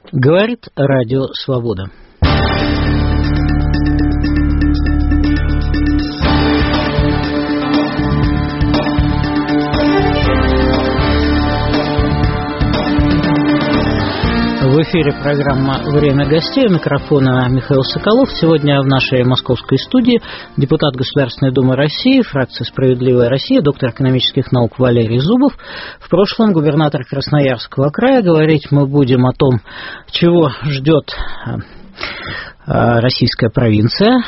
Говорит Радио Свобода. В эфире программа «Время гостей». У микрофона Михаил Соколов. Сегодня в нашей московской студии депутат Государственной Думы России, фракция «Справедливая Россия», доктор экономических наук Валерий Зубов. В прошлом губернатор Красноярского края. Говорить мы будем о том, чего ждет российская провинция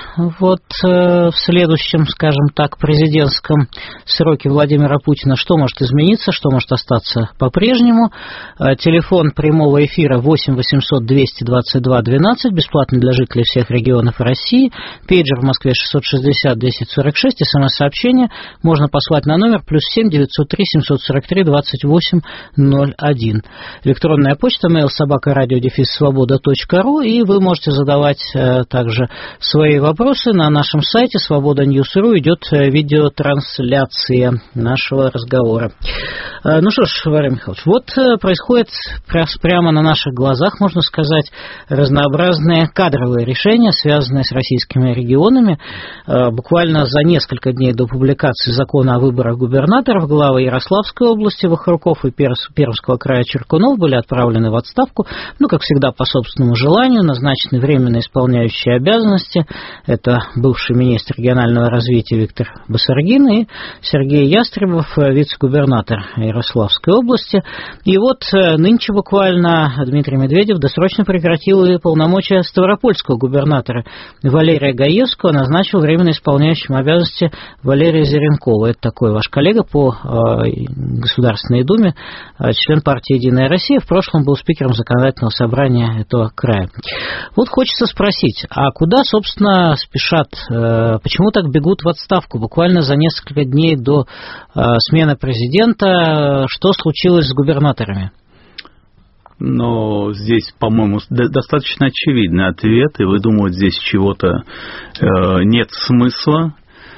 в следующем, скажем так, президентском сроке Владимира Путина. Что может измениться, что может остаться по-прежнему. Телефон прямого эфира 8 800 222 12, бесплатный для жителей всех регионов России. Пейджер в Москве 660 1046. СМС-сообщение можно послать на номер +7 903 743 28 01. Электронная почта mail@radio-svoboda.ru, и вы можете задавать также свои вопросы. На нашем сайте Свобода.Ньюс.ру идет видеотрансляция нашего разговора. Ну что ж, Валерий Михайлович, вот происходит прямо на наших глазах, можно сказать, разнообразные кадровые решения, связанные с российскими регионами. Буквально за несколько дней до публикации закона о выборах губернаторов главы Ярославской области Вахруков и Пермского края Чиркунов были отправлены в отставку, как всегда, по собственному желанию, назначены временно исполняющие обязанности. Это бывший министр регионального развития Виктор Басаргин и Сергей Ястребов, вице-губернатор Ярославской области. И вот нынче буквально Дмитрий Медведев досрочно прекратил и полномочия ставропольского губернатора Валерия Гаевского, назначил временно исполняющим обязанности Валерия Зеренкова. Это такой ваш коллега по Государственной Думе, член партии «Единая Россия», в прошлом был спикером законодательного собрания этого края. Вот хочется спросить, а куда, собственно, спешат, почему так бегут в отставку буквально за несколько дней до смены президента? Что случилось с губернаторами? Но здесь, по-моему, достаточно очевидный ответ, и вы думаете, здесь чего-то нет смысла.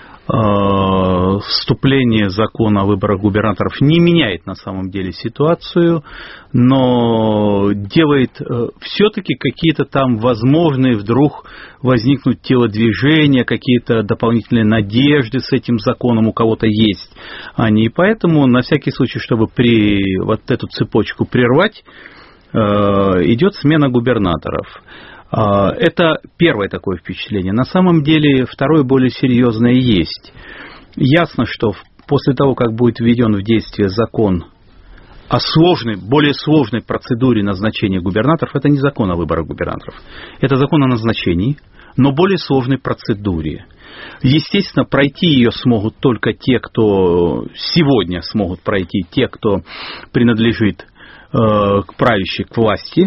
Вступление закона о выборах губернаторов не меняет на самом деле ситуацию, но делает все-таки какие-то там возможные вдруг возникнуть телодвижения, какие-то дополнительные надежды с этим законом у кого-то есть. И поэтому на всякий случай, чтобы вот эту цепочку прервать, идет смена губернаторов. Это первое такое впечатление. На самом деле, второе, более серьезное, есть. Ясно, что после того, как будет введен в действие закон о более сложной процедуре назначения губернаторов, это не закон о выборах губернаторов, это закон о назначении, но более сложной процедуре. Естественно, пройти ее смогут только те, кто сегодня смогут пройти, те, кто принадлежит к правящей, к власти.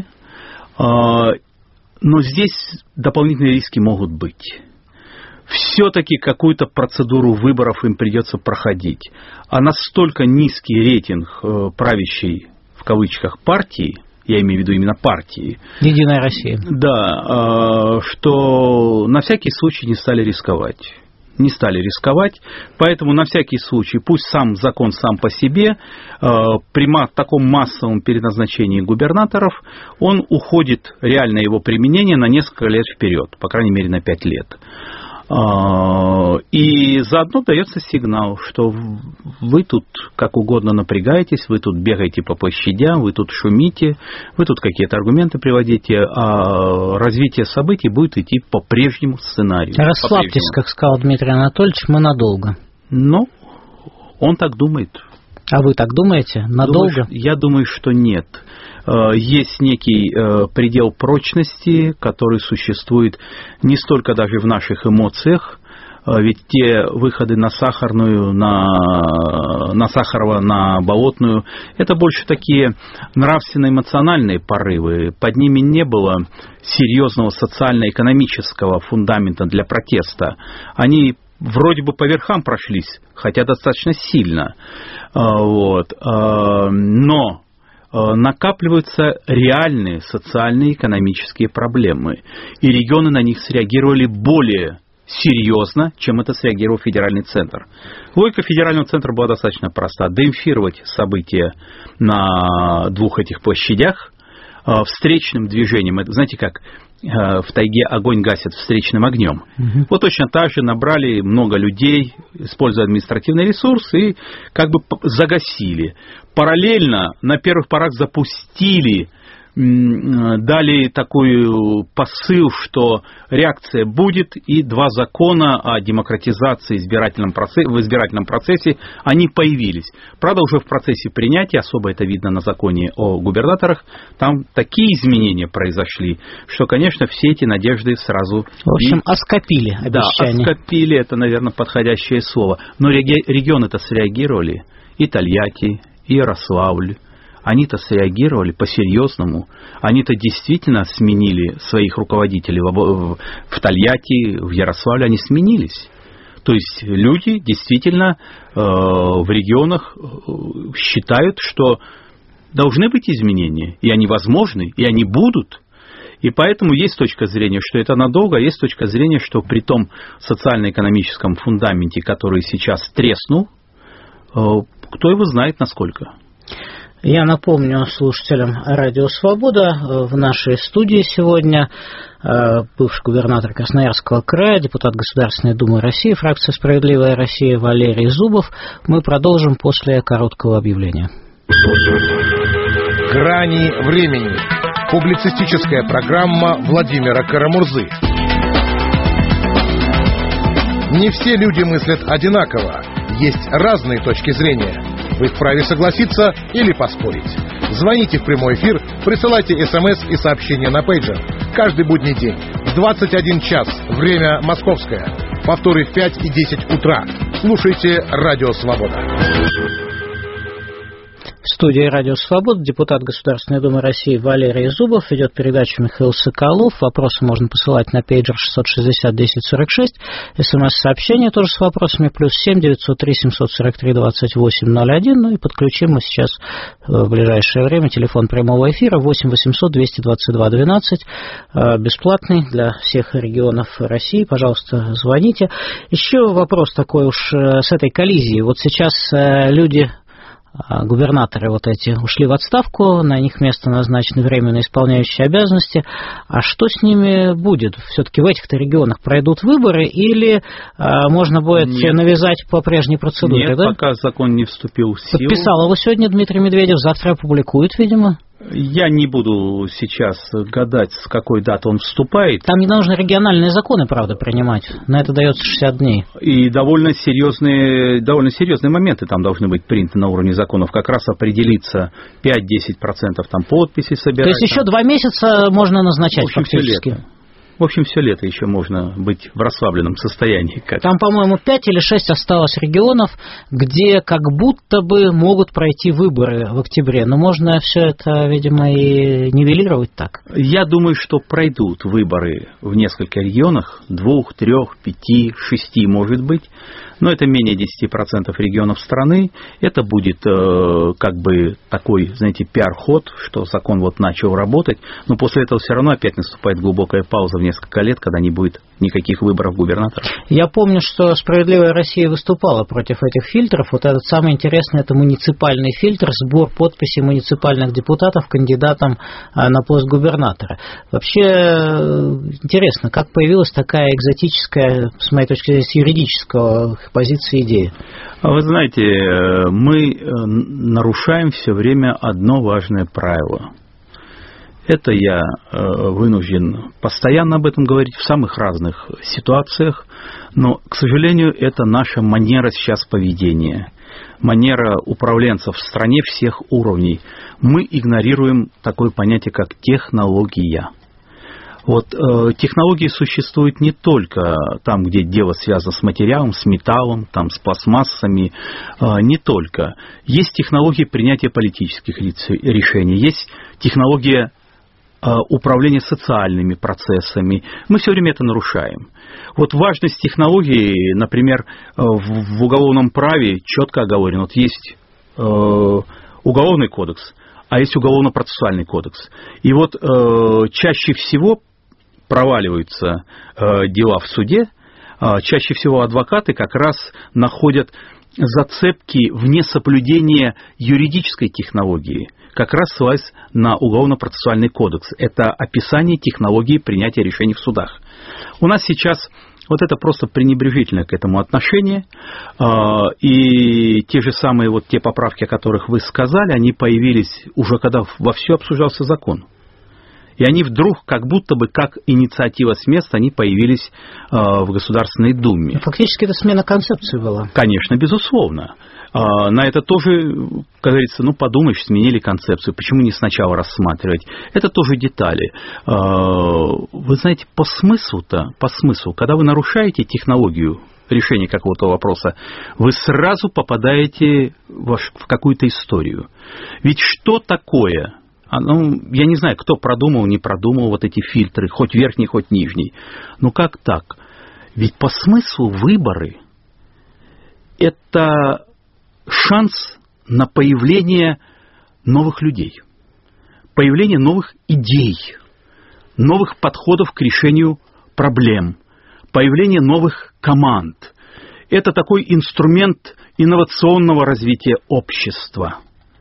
Но здесь дополнительные риски могут быть. Все-таки какую-то процедуру выборов им придется проходить. А настолько низкий рейтинг правящей, в кавычках, партии, я имею в виду именно партии. «Единая Россия». Да, что на всякий случай не стали рисковать. Поэтому на всякий случай, пусть сам закон сам по себе, при таком массовом переназначении губернаторов, он уходит, реально его применение, на несколько лет вперед, по крайней мере на 5 лет. И заодно дается сигнал, что вы тут как угодно напрягаетесь, вы тут бегаете по площадям, вы тут шумите, вы тут какие-то аргументы приводите, а развитие событий будет идти по прежнему сценарию. Расслабьтесь, как сказал Дмитрий Анатольевич, мы надолго. Ну, он так думает. А вы так думаете? Надолго? Я думаю, что нет. Есть некий предел прочности, который существует не столько даже в наших эмоциях, ведь те выходы на Сахарную, на Сахарова, на Болотную, это больше такие нравственно-эмоциональные порывы. Под ними не было серьезного социально-экономического фундамента для протеста. Они вроде бы по верхам прошлись, хотя достаточно сильно. Но накапливаются реальные социальные и экономические проблемы. И регионы на них среагировали более серьезно, чем это среагировал федеральный центр. Логика федерального центра была достаточно проста. Демпфировать события на двух этих площадях, встречным движением. Это, знаете, как в тайге огонь гасят встречным огнем. Вот точно так же набрали много людей, используя административный ресурс, и как бы загасили. Параллельно на первых порах запустили, дали такой посыл, что реакция будет, и 2 закона о демократизации в избирательном процессе, они появились. Правда, уже в процессе принятия, особо это видно на законе о губернаторах, там такие изменения произошли, что, конечно, все эти надежды сразу... В общем, оскопили обещания. Да, оскопили, это, наверное, подходящее слово. Но регионы-то среагировали, и Тольятти, и Ярославль. Они-то среагировали по-серьезному. Они-то действительно сменили своих руководителей в Тольятти, в Ярославле. Они сменились. То есть люди действительно в регионах считают, что должны быть изменения. И они возможны, и они будут. И поэтому есть точка зрения, что это надолго, а есть точка зрения, что при том социально-экономическом фундаменте, который сейчас треснул, кто его знает насколько. Я напомню слушателям Радио Свобода, в нашей студии сегодня бывший губернатор Красноярского края, депутат Государственной Думы России, фракция «Справедливая Россия» Валерий Зубов. Мы продолжим после короткого объявления. «Грани времени». Публицистическая программа Владимира Карамурзы. Не все люди мыслят одинаково. Есть разные точки зрения. Вы вправе согласиться или поспорить. Звоните в прямой эфир, присылайте СМС и сообщения на пейджер. Каждый будний день в 21 час, время московское. Повторы в 5 и 10 утра. Слушайте Радио Свобода. В студии Радио Свобода депутат Государственной Думы России Валерий Зубов. Ведет передачу Михаил Соколов. Вопросы можно посылать на пейджер 660-1046. СМС-сообщение тоже с вопросами. +7 903 743 2801. Ну и подключим мы сейчас в ближайшее время телефон прямого эфира 8 800 222 12. Бесплатный для всех регионов России. Пожалуйста, звоните. Еще вопрос такой уж с этой коллизией. Вот сейчас люди... Губернаторы вот эти ушли в отставку, на них место назначены временно исполняющие обязанности. А что с ними будет? Все-таки в этих-то регионах пройдут выборы или можно будет навязать по прежней процедуре? Нет, да? Пока закон не вступил в силу. Подписал его сегодня Дмитрий Медведев, завтра опубликует, видимо. Я не буду сейчас гадать, с какой даты он вступает. Там не нужно региональные законы, правда, принимать. На это дается 60 дней. И довольно серьезные моменты там должны быть приняты на уровне законов. Как раз определиться 5-10% там подписей собирать. То есть еще 2 месяца можно назначать фактически. Лето. В общем, все лето еще можно быть в расслабленном состоянии. Там, по-моему, 5 или 6 осталось регионов, где как будто бы могут пройти выборы в октябре. Но можно все это, видимо, и нивелировать так. Я думаю, что пройдут выборы в нескольких регионах. 2, 3, 5, 6, может быть. Но это менее 10% регионов страны. Это будет как бы такой, знаете, пиар-ход, что закон вот начал работать. Но после этого все равно опять наступает глубокая пауза в несколько лет, когда не будет никаких выборов губернаторов. Я помню, что «Справедливая Россия» выступала против этих фильтров. Вот этот самый интересный, это муниципальный фильтр, сбор подписей муниципальных депутатов кандидатам на пост губернатора. Вообще интересно, как появилась такая экзотическая, с моей точки зрения, с юридического позиции идея? Вы знаете, мы нарушаем все время одно важное правило. Это я вынужден постоянно об этом говорить в самых разных ситуациях, но, к сожалению, это наша манера сейчас поведения, манера управленцев в стране всех уровней. Мы игнорируем такое понятие, как технология. Вот технологии существуют не только там, где дело связано с материалом, с металлом, там, с пластмассами, не только. Есть технологии принятия политических решений, есть технология управления социальными процессами. Мы все время это нарушаем. Вот важность технологий, например, в уголовном праве четко оговорено. Вот есть уголовный кодекс, а есть уголовно-процессуальный кодекс. И вот чаще всего проваливаются дела в суде, чаще всего адвокаты как раз находят зацепки в несоблюдении юридической технологии. как раз ссылаясь на Уголовно-процессуальный кодекс. Это описание технологии принятия решений в судах. У нас сейчас вот это просто пренебрежительное к этому отношение, и те же самые вот те поправки, о которых вы сказали, они появились уже когда вовсю обсуждался закон. И они вдруг, как будто бы, как инициатива с места, они появились в Государственной Думе. Фактически это смена концепции была. Конечно, безусловно. На это тоже, как говорится, подумаешь, сменили концепцию. Почему не сначала рассматривать? Это тоже детали. Вы знаете, по смыслу, когда вы нарушаете технологию решения какого-то вопроса, вы сразу попадаете в какую-то историю. Ведь что такое? Я не знаю, кто продумал, не продумал вот эти фильтры, хоть верхний, хоть нижний. Как так? Ведь по смыслу выборы – это шанс на появление новых людей, появление новых идей, новых подходов к решению проблем, появление новых команд. Это такой инструмент инновационного развития общества.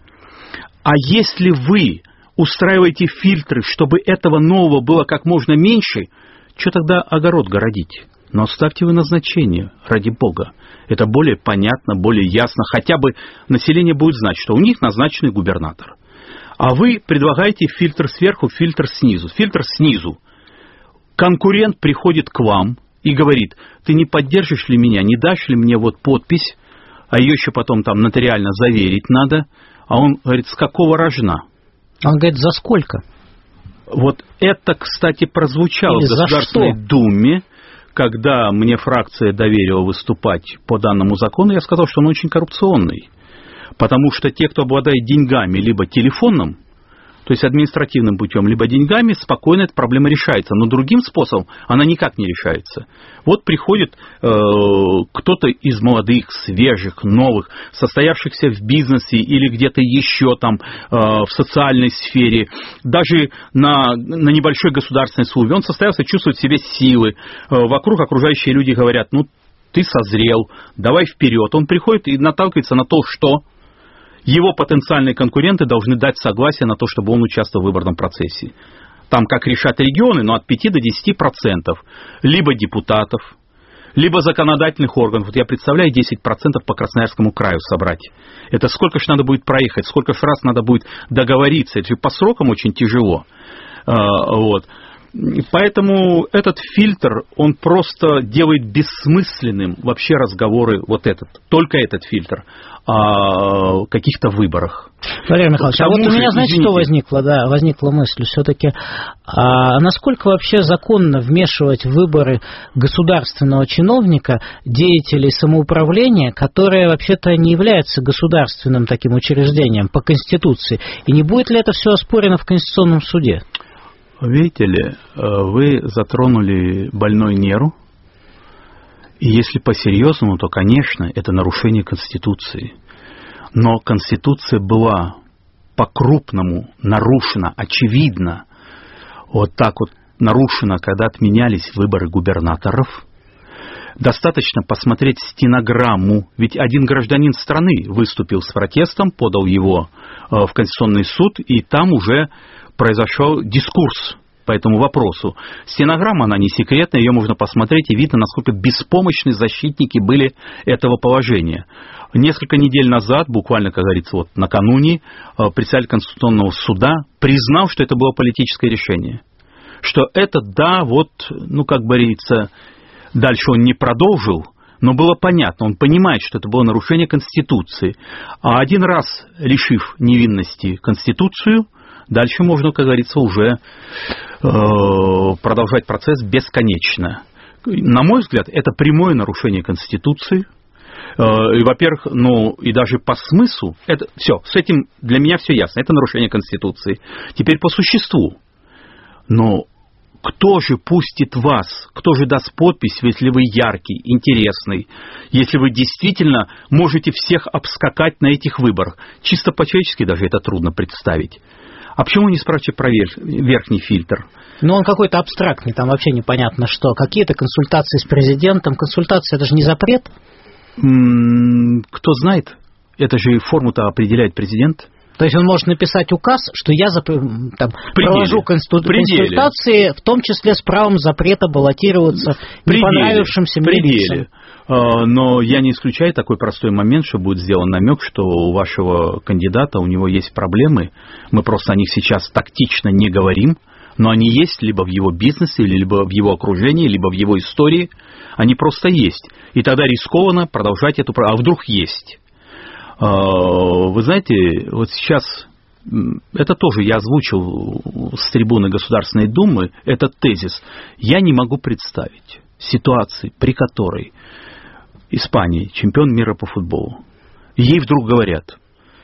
А если вы устраиваете фильтры, чтобы этого нового было как можно меньше, что тогда огород городить? Но оставьте вы назначение, ради бога. Это более понятно, более ясно. Хотя бы население будет знать, что у них назначенный губернатор. А вы предлагаете фильтр сверху, фильтр снизу. Фильтр снизу. Конкурент приходит к вам и говорит: ты не поддержишь ли меня, не дашь ли мне вот подпись, а ее еще потом там нотариально заверить надо. А он говорит: с какого рожна? Он говорит: за сколько? Вот это, кстати, прозвучало в Государственной Думе. Когда мне фракция доверила выступать по данному закону, я сказал, что он очень коррупционный. Потому что те, кто обладает деньгами, либо телефоном, то есть административным путем, либо деньгами, спокойно эта проблема решается. Но другим способом она никак не решается. Вот приходит кто-то из молодых, свежих, новых, состоявшихся в бизнесе или где-то еще там в социальной сфере, даже на небольшой государственной службе. Он состоялся, чувствует в себе силы. Вокруг окружающие люди говорят: ты созрел, давай вперед. Он приходит и наталкивается на то, что его потенциальные конкуренты должны дать согласие на то, чтобы он участвовал в выборном процессе. Там, как решат регионы, но от 5 до 10%. Либо депутатов, либо законодательных органов. Вот я представляю, 10% по Красноярскому краю собрать. Это сколько ж надо будет проехать, сколько ж раз надо будет договориться. Это же по срокам очень тяжело. Вот. Поэтому этот фильтр, он просто делает бессмысленным вообще разговоры, только этот фильтр, о каких-то выборах. Валерий Михайлович, а вот у меня, знаете, что возникла мысль все-таки, насколько вообще законно вмешивать в выборы государственного чиновника деятелей самоуправления, которые вообще-то не являются государственным таким учреждением по Конституции, и не будет ли это все оспорено в Конституционном суде? Видите ли, вы затронули больной нерв, и если по-серьезному, то, конечно, это нарушение Конституции. Но Конституция была по-крупному нарушена, очевидно, вот так вот нарушена, когда отменялись выборы губернаторов. Достаточно посмотреть стенограмму, ведь один гражданин страны выступил с протестом, подал его в Конституционный суд, и там уже произошел дискурс по этому вопросу. Стенограмма, она не секретная, ее можно посмотреть, и видно, насколько беспомощны защитники были этого положения. Несколько недель назад, буквально, как говорится, накануне, председатель Конституционного суда признал, что это было политическое решение. Что это, как говорится, дальше он не продолжил, но было понятно, он понимает, что это было нарушение Конституции. А один раз лишив невинности Конституцию, дальше можно, как говорится, уже продолжать процесс бесконечно. На мой взгляд, это прямое нарушение Конституции. И, во-первых, и даже по смыслу, это все, с этим для меня все ясно, это нарушение Конституции. Теперь по существу. Но кто же пустит вас, кто же даст подпись, если вы яркий, интересный, если вы действительно можете всех обскакать на этих выборах? Чисто по-человечески даже это трудно представить. А почему не спрашиваете про верхний фильтр? Он какой-то абстрактный, там вообще непонятно что. Какие-то консультации с президентом. Консультации — это же не запрет? Кто знает? Это же форму-то определяет президент. То есть он может написать указ, что я провожу консультации, в том числе с правом запрета баллотироваться не понравившимся мне лицам. Но я не исключаю такой простой момент, что будет сделан намек, что у вашего кандидата, у него есть проблемы. Мы просто о них сейчас тактично не говорим, но они есть либо в его бизнесе, либо в его окружении, либо в его истории. Они просто есть. И тогда рискованно продолжать эту... А вдруг есть? Вы знаете, вот сейчас, это тоже я озвучил с трибуны Государственной Думы, этот тезис. Я не могу представить ситуации, при которой Испания, чемпион мира по футболу, ей вдруг говорят: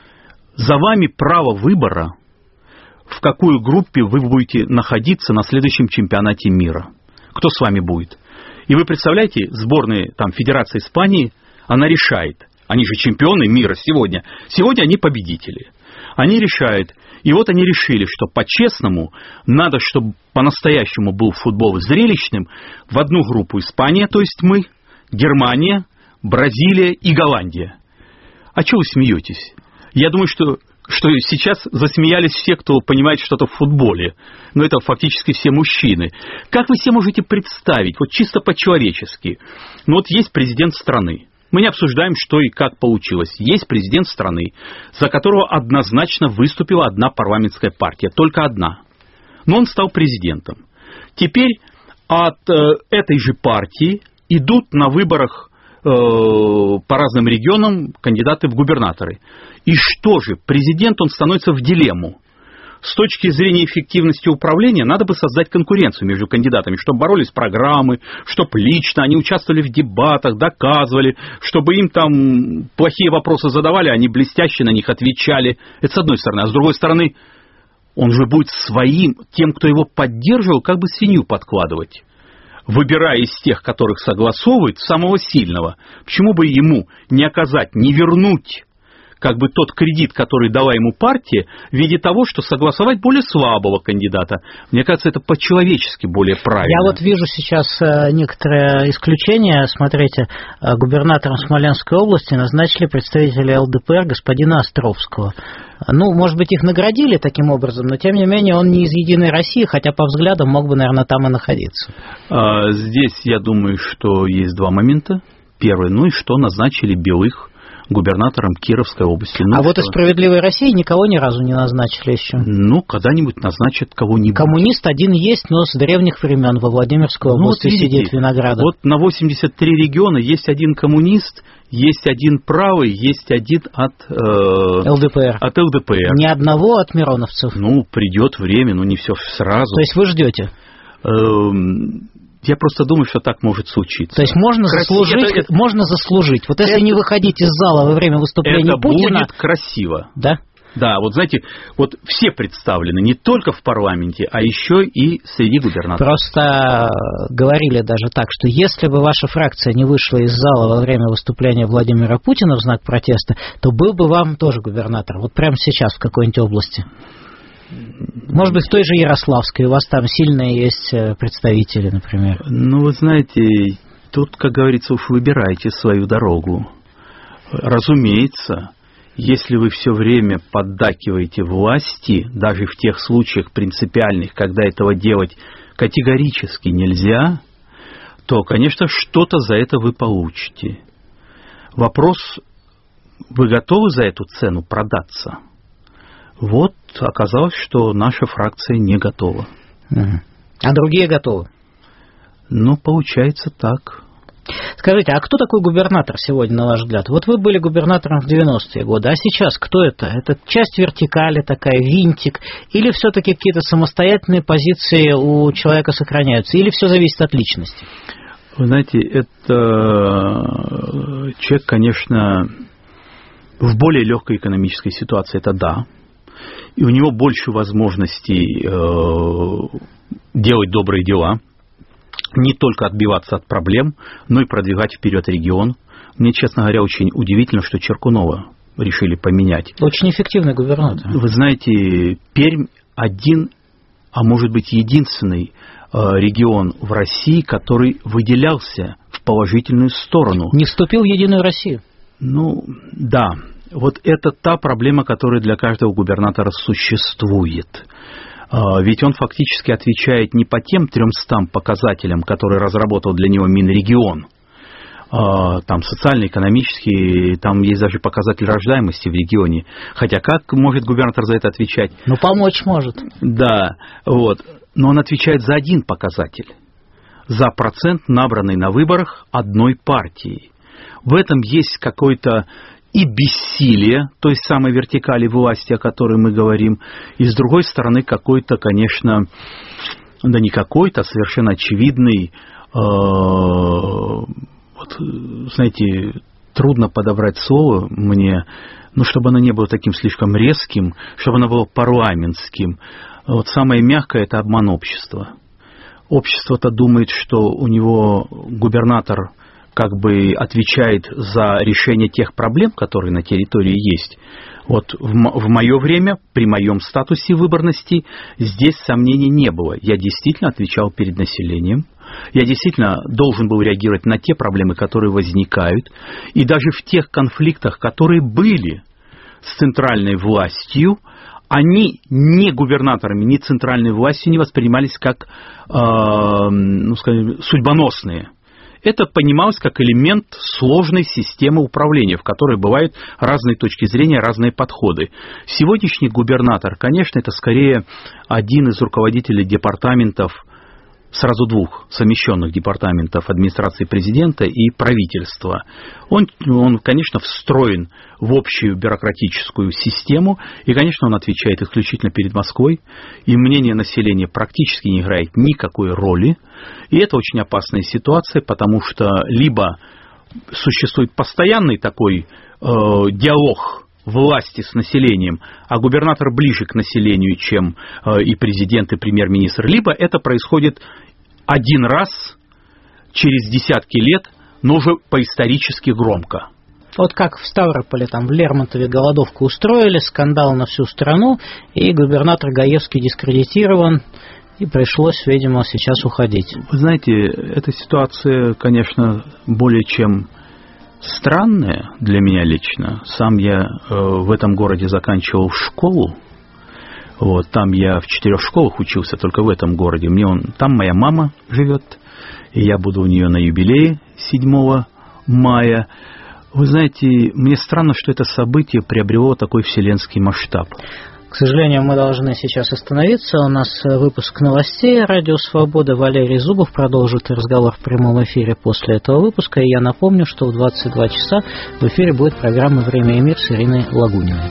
за вами право выбора, в какой группе вы будете находиться на следующем чемпионате мира. Кто с вами будет? И вы представляете, сборная Федерации Испании, она решает. Они же чемпионы мира сегодня. Сегодня они победители. Они решают. И вот они решили, что по-честному надо, чтобы по-настоящему был футбол зрелищным, в одну группу Испания, то есть мы, Германия, Бразилия и Голландия. А чего вы смеетесь? Я думаю, что сейчас засмеялись все, кто понимает что-то в футболе. Но это фактически все мужчины. Как вы себе можете представить, вот чисто по-человечески, вот есть президент страны. Мы не обсуждаем, что и как получилось. Есть президент страны, за которого однозначно выступила одна парламентская партия, только одна. Но он стал президентом. Теперь от этой же партии идут на выборах по разным регионам кандидаты в губернаторы. И что же, президент, он становится в дилемму. С точки зрения эффективности управления надо бы создать конкуренцию между кандидатами, чтобы боролись программы, чтобы лично они участвовали в дебатах, доказывали, чтобы им там плохие вопросы задавали, они блестяще на них отвечали. Это с одной стороны. А с другой стороны, он же будет своим, тем, кто его поддерживал, как бы свинью подкладывать, выбирая из тех, которых согласовывает, самого сильного. Почему бы ему не оказать, не вернуть как бы тот кредит, который дала ему партия, в виде того, что согласовать более слабого кандидата. Мне кажется, это по-человечески более правильно. Я вот вижу сейчас некоторые исключения. Смотрите, губернатором Смоленской области назначили представителя ЛДПР господина Островского. Ну, может быть, их наградили таким образом, но, тем не менее, он не из «Единой России», хотя по взглядам мог бы, наверное, там и находиться. Здесь, я думаю, что есть два момента. Первый, и что назначили Белых губернатором Кировской области. А вот из «Справедливой России» никого ни разу не назначили еще. Когда-нибудь назначат кого-нибудь. Коммунист один есть, но с древних времен во Владимирской области сидит Виноградов. Вот на 83 региона есть один коммунист, есть один правый, есть один от ЛДПР. От ЛДПР. Ни одного от мироновцев. Придет время, не все сразу. То есть вы ждете? Я просто думаю, что так может случиться. То есть можно заслужить. Вот если не выходить из зала во время выступления Путина... Это будет красиво. Да? Да, вот знаете, вот все представлены не только в парламенте, а еще и среди губернаторов. Просто говорили даже так, что если бы ваша фракция не вышла из зала во время выступления Владимира Путина в знак протеста, то был бы вам тоже губернатор. Вот прямо сейчас в какой-нибудь области. Может быть, в той же Ярославской у вас там сильные есть представители, например. Вы знаете, тут, как говорится, уж выбирайте свою дорогу. Разумеется, если вы все время поддакиваете власти, даже в тех случаях принципиальных, когда этого делать категорически нельзя, то, конечно, что-то за это вы получите. Вопрос, вы готовы за эту цену продаться? Вот оказалось, что наша фракция не готова. А другие готовы? Получается так. Скажите, а кто такой губернатор сегодня, на ваш взгляд? Вот вы были губернатором в 90-е годы, а сейчас кто это? Это часть вертикали такая, винтик? Или все-таки какие-то самостоятельные позиции у человека сохраняются? Или все зависит от личности? Вы знаете, это человек, конечно, в более легкой экономической ситуации, это да. И у него больше возможностей делать добрые дела, не только отбиваться от проблем, но и продвигать вперед регион. Мне, честно говоря, очень удивительно, что Черкунова решили поменять. Очень эффективный губернатор. Вы знаете, Пермь один, а может быть единственный регион в России, который выделялся в положительную сторону. Не вступил в Единую Россию. Да. Вот это та проблема, которая для каждого губернатора существует. Ведь он фактически отвечает не по тем 300 показателям, которые разработал для него Минрегион, там социально-экономические, там есть даже показатель рождаемости в регионе. Хотя как может губернатор за это отвечать? Ну, помочь может. Да, вот. Но он отвечает за один показатель. За процент, набранный на выборах одной партией. В этом есть какой-то и бессилие той самой вертикали власти, о которой мы говорим, и с другой стороны какой-то, конечно, да не какой-то, а совершенно очевидный, вот, знаете, трудно подобрать слово мне, но чтобы оно не было таким слишком резким, чтобы оно было парламентским. Вот самое мягкое – это обман общества. Общество-то думает, что у него губернатор как бы отвечает за решение тех проблем, которые на территории есть. Вот в мое время, при моем статусе выборности, здесь сомнений не было. Я действительно отвечал перед населением. Я действительно должен был реагировать на те проблемы, которые возникают. И даже в тех конфликтах, которые были с центральной властью, они ни губернаторами, ни центральной властью не воспринимались как судьбоносные. Это понималось как элемент сложной системы управления, в которой бывают разные точки зрения, разные подходы. Сегодняшний губернатор, конечно, это скорее один из руководителей департаментов, сразу двух совмещенных департаментов администрации президента и правительства. Он, конечно, встроен в общую бюрократическую систему, и, конечно, он отвечает исключительно перед Москвой, и мнение населения практически не играет никакой роли, и это очень опасная ситуация, потому что либо существует постоянный такой диалог власти с населением, а губернатор ближе к населению, чем и президент, и премьер-министр, либо это происходит один раз через десятки лет, но уже по-исторически громко. Вот как в Ставрополе, там в Лермонтове голодовку устроили, скандал на всю страну, и губернатор Гаевский дискредитирован, и пришлось, видимо, сейчас уходить. Вы знаете, эта ситуация, конечно, более чем странная для меня лично. Сам я в этом городе заканчивал школу. Вот, там я в 4 школах учился, только в этом городе. Там моя мама живет, и я буду у нее на юбилее 7 мая. Вы знаете, мне странно, что это событие приобрело такой вселенский масштаб. К сожалению, мы должны сейчас остановиться. У нас выпуск новостей «Радио Свобода». Валерий Зубов продолжит разговор в прямом эфире после этого выпуска. И я напомню, что в 22 часа в эфире будет программа «Время и мир» с Ириной Лагуниной.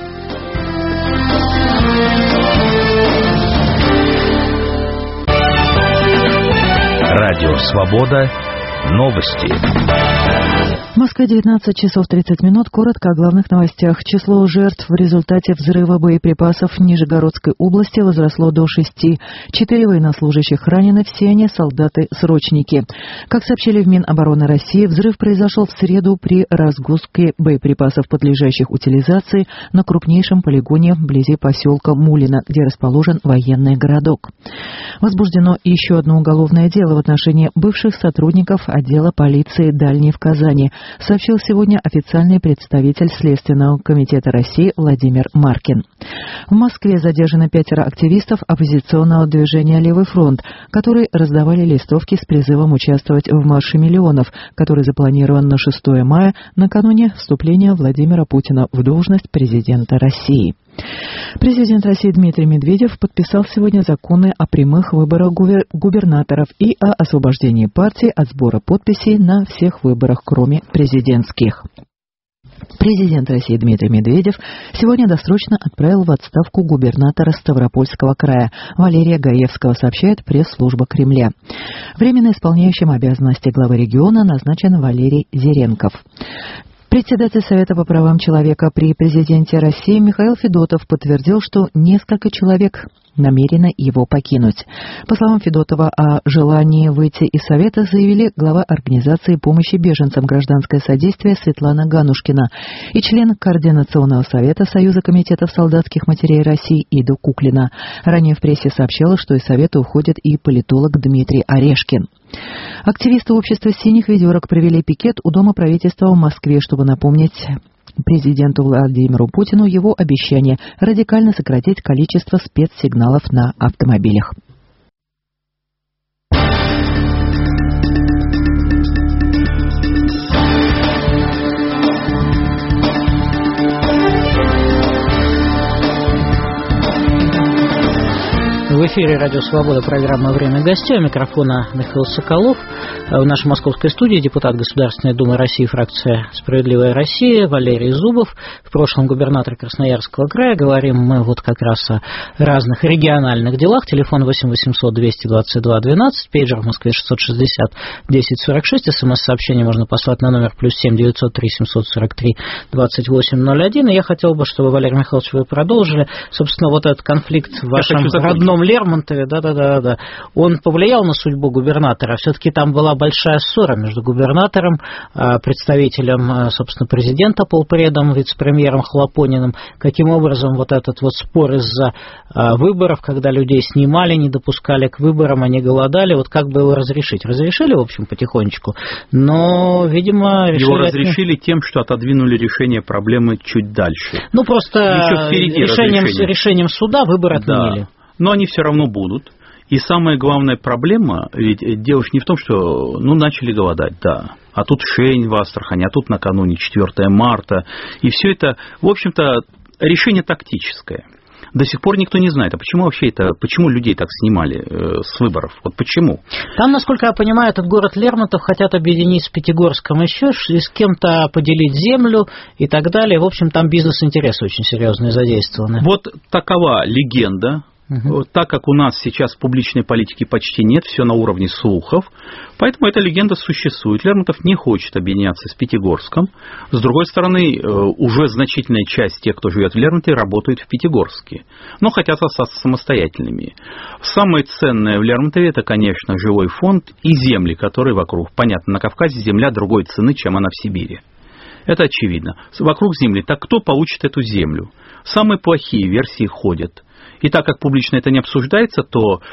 Радио «Свобода». Новости. В Москве 19 часов 30 минут. Коротко о главных новостях. Число жертв в результате взрыва боеприпасов в Нижегородской области возросло до 6. 4 военнослужащих ранены, все они солдаты-срочники. Как сообщили в Минобороны России, взрыв произошел в среду при разгрузке боеприпасов, подлежащих утилизации, на крупнейшем полигоне вблизи поселка Мулино, где расположен военный городок. Возбуждено еще одно уголовное дело в отношении бывших сотрудников отдела полиции Дальний в Казани, сообщил сегодня официальный представитель Следственного комитета России Владимир Маркин. В Москве задержаны 5 активистов оппозиционного движения «Левый фронт», которые раздавали листовки с призывом участвовать в марше миллионов, который запланирован на 6 мая, накануне вступления Владимира Путина в должность президента России. Президент России Дмитрий Медведев подписал сегодня законы о прямых выборах губернаторов и о освобождении партий от сбора подписей на всех выборах, кроме президентских. Президент России Дмитрий Медведев сегодня досрочно отправил в отставку губернатора Ставропольского края Валерия Гаевского, сообщает пресс-служба Кремля. Временно исполняющим обязанности главы региона назначен Валерий Зеренков. Председатель Совета по правам человека при президенте России Михаил Федотов подтвердил, что несколько человек намерены его покинуть. По словам Федотова, о желании выйти из Совета заявили глава Организации помощи беженцам «Гражданское содействие» Светлана Ганушкина и член Координационного совета Союза комитетов солдатских матерей России Ида Куклина. Ранее в прессе сообщалось, что из Совета уходит и политолог Дмитрий Орешкин. Активисты общества «Синих ведерок» провели пикет у Дома правительства в Москве, чтобы напомнить президенту Владимиру Путину его обещание радикально сократить количество спецсигналов на автомобилях. В эфире «Радио Свобода», программа «Время гостей». У микрофона Михаил Соколов. В нашей московской студии депутат Государственной Думы России, фракция «Справедливая Россия» Валерий Зубов. В прошлом губернатор Красноярского края. Говорим мы вот как раз о разных региональных делах. Телефон 8 800 222 12, пейджер в Москве 660 1046. СМС-сообщение можно послать на номер +7 903 743 2801. И я хотел бы, чтобы, Валерий Михайлович, вы продолжили. Собственно, вот этот конфликт в вашем родном Лермонтове, да, он повлиял на судьбу губернатора. Все-таки там была большая ссора между губернатором, представителем, собственно, президента полпредом, вице-премьером Хлопониным. Каким образом вот этот вот спор из-за выборов, когда людей снимали, не допускали к выборам, они голодали, вот как бы его разрешить? Разрешили, в общем, потихонечку, но, видимо, решили... Его разрешили тем, что отодвинули решение проблемы чуть дальше. Ну, просто решением суда выборы отменили. Да. Но они все равно будут. И самая главная проблема, ведь дело не в том, что начали голодать, да. А тут Шень в Астрахани, а тут накануне 4 марта. И все это, в общем-то, решение тактическое. До сих пор никто не знает, а почему людей так снимали с выборов? Вот почему? Там, насколько я понимаю, этот город Лермонтов хотят объединить с Пятигорском еще, и с кем-то поделить землю и так далее. В общем, там бизнес-интересы очень серьезные задействованы. Вот такова легенда. Так как у нас сейчас публичной политики почти нет, все на уровне слухов, поэтому эта легенда существует. Лермонтов не хочет объединяться с Пятигорском. С другой стороны, уже значительная часть тех, кто живет в Лермонтове, работает в Пятигорске, но хотят остаться самостоятельными. Самое ценное в Лермонтове — это, конечно, жилой фонд и земли, которые вокруг. Понятно, на Кавказе земля другой цены, чем она в Сибири. Это очевидно. Вокруг земли. Так кто получит эту землю? Самые плохие версии ходят. И так как публично это не обсуждается, то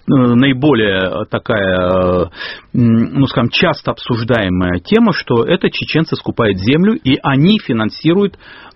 наиболее такая, часто обсуждаемая тема, что это чеченцы скупают землю, и они финансируют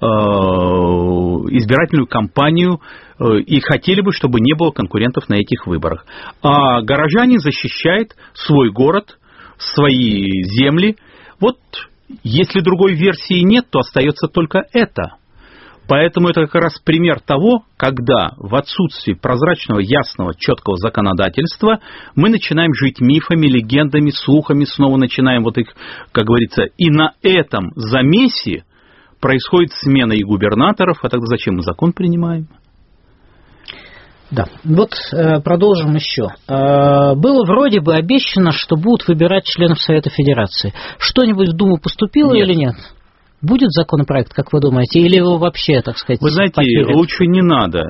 избирательную кампанию, и хотели бы, чтобы не было конкурентов на этих выборах. А горожане защищают свой город, свои земли. Вот если другой версии нет, то остается только это. Поэтому это как раз пример того, когда в отсутствии прозрачного, ясного, четкого законодательства мы начинаем жить мифами, легендами, слухами, снова начинаем вот их, как говорится, и на этом замесе происходит смена и губернаторов, а тогда зачем мы закон принимаем? Да, вот продолжим еще. Было вроде бы обещано, что будут выбирать членов Совета Федерации. Что-нибудь в Думу поступило или нет? Будет законопроект, как вы думаете, или его вообще, так сказать, вы знаете, потерят? Лучше не надо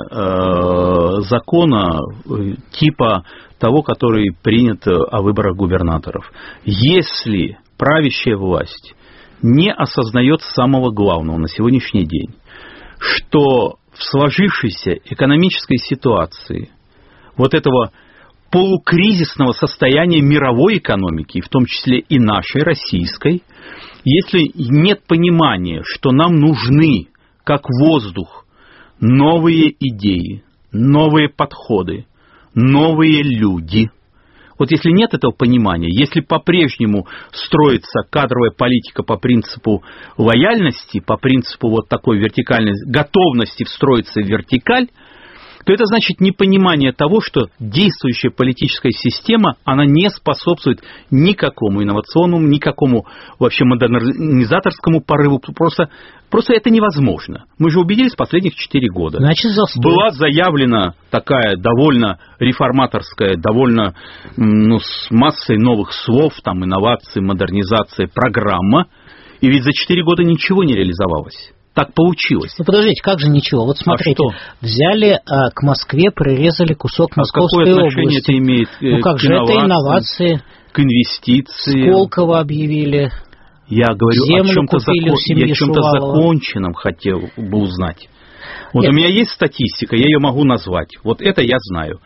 закона типа того, который принят о выборах губернаторов. Если правящая власть не осознает самого главного на сегодняшний день, что в сложившейся экономической ситуации вот этого полукризисного состояния мировой экономики, в том числе и нашей, российской, если нет понимания, что нам нужны, как воздух, новые идеи, новые подходы, новые люди. Вот если нет этого понимания, если по-прежнему строится кадровая политика по принципу лояльности, по принципу вот такой вертикальной готовности встроиться в вертикаль, то это значит непонимание того, что действующая политическая система, она не способствует никакому инновационному, никакому вообще модернизаторскому порыву. Просто это невозможно. Мы же убедились в последних 4 года. Значит, была заявлена такая довольно реформаторская, довольно с массой новых слов, там, инновации, модернизация, программа, и ведь за 4 года ничего не реализовалось. Так получилось. Ну, подождите, как же ничего? Вот смотрите, взяли к Москве, прирезали кусок Московской области. Какое отношение это имеет к инновации, к инвестициям? Сколково объявили. Я говорю о чем-то законченном, хотел бы узнать. Вот нет. У меня есть статистика, я ее могу назвать. Вот это я знаю.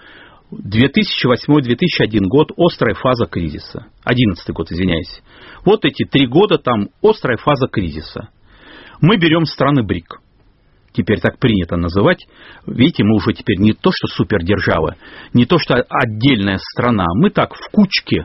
2008-2001 год, острая фаза кризиса. 2011 год, извиняюсь. Вот эти 3 года там острая фаза кризиса. Мы берем страны БРИК. Теперь так принято называть. Видите, мы уже теперь не то, что супердержава, не то, что отдельная страна. Мы так в кучке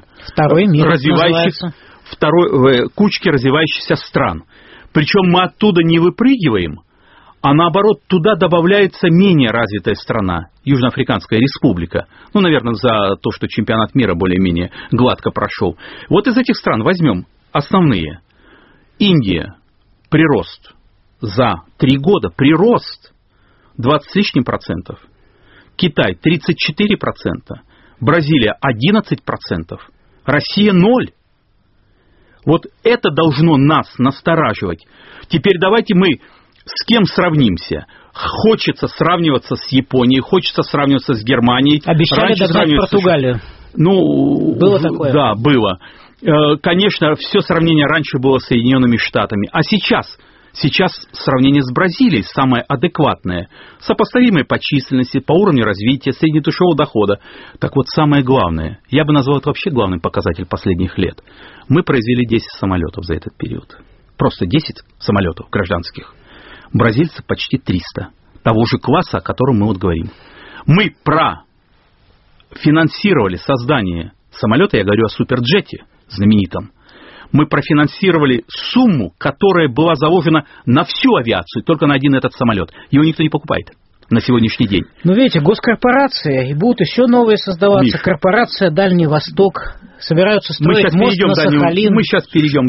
кучке развивающихся стран. Причем мы оттуда не выпрыгиваем, а наоборот, туда добавляется менее развитая страна, Южноафриканская республика. Ну, наверное, за то, что чемпионат мира более-менее гладко прошел. Вот из этих стран возьмем основные. Индия, прирост. За 3 года прирост 20 с лишним %. Китай 34%. Бразилия 11%. Россия 0%. Вот это должно нас настораживать. Теперь давайте мы с кем сравнимся? Хочется сравниваться с Японией, хочется сравниваться с Германией. Обещали догнать Португалию. Ну, было такое? Да, было. Конечно, все сравнение раньше было с Соединенными Штатами. А сейчас сравнение с Бразилией самое адекватное. Сопоставимое по численности, по уровню развития, среднедушевого дохода. Так вот, самое главное, я бы назвал это вообще главный показатель последних лет. Мы произвели 10 самолетов за этот период. Просто 10 самолетов гражданских. Бразильцы почти 300. Того же класса, о котором мы вот говорим. Мы профинансировали создание самолета, я говорю о суперджете знаменитом. Мы профинансировали сумму, которая была заложена на всю авиацию, только на один этот самолет. Его никто не покупает на сегодняшний день. Ну, видите, госкорпорации, и будут еще новые создаваться. Миш, корпорация «Дальний Восток», собираются строить мост на Сахалин. Мы сейчас перейдем